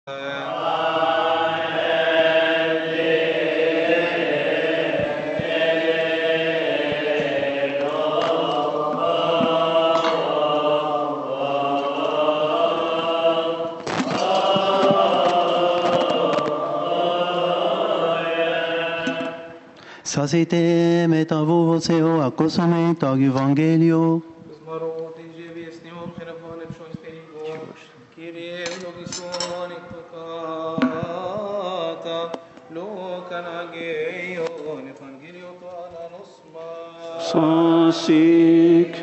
Sasite metavo voceo accosame tag evangelio. Smaroti jeviesnion heravonem schon spirigo. Kyrie logison tocata. Locanageion evangelio tuana nosma. Sasik.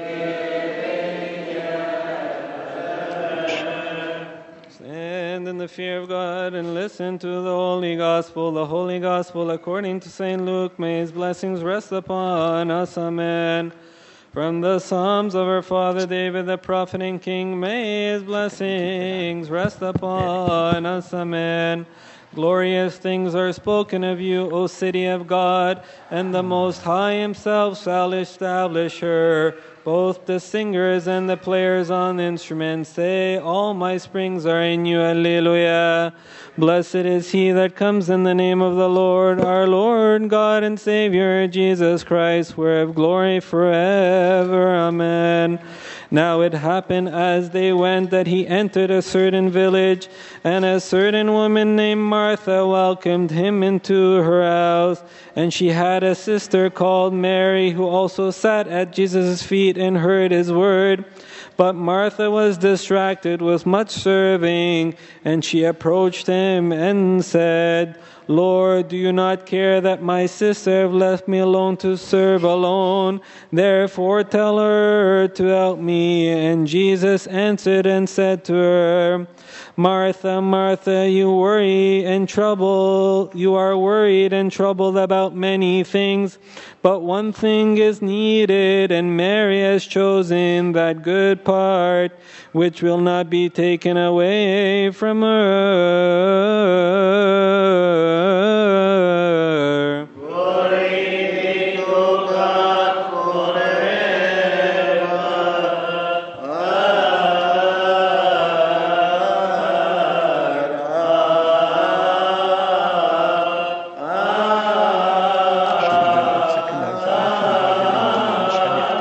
Stand in the fear of God and listen to the Holy Gospel according to St. Luke. May his blessings rest upon us. Amen. From the Psalms of our father David, the prophet and king, may his blessings rest upon us. Amen. Glorious things are spoken of you, O city of God, and the Most High himself shall establish her. Both the singers and the players on the instruments say, all my springs are in you. Alleluia. Blessed is he that comes in the name of the Lord, our Lord, God and Savior, Jesus Christ, whereof glory forever. Amen. Now it happened as they went that he entered a certain village, and a certain woman named Martha welcomed him into her house. And she had a sister called Mary, who also sat at Jesus' feet and heard his word. But Martha was distracted with much serving, and she approached him and said, Lord, do you not care that my sister have left me alone to serve alone? Therefore tell her to help me. And Jesus answered and said to her, Martha, Martha, you are worried and troubled about many things, but one thing is needed, and Mary has chosen that good part, which will not be taken away from her.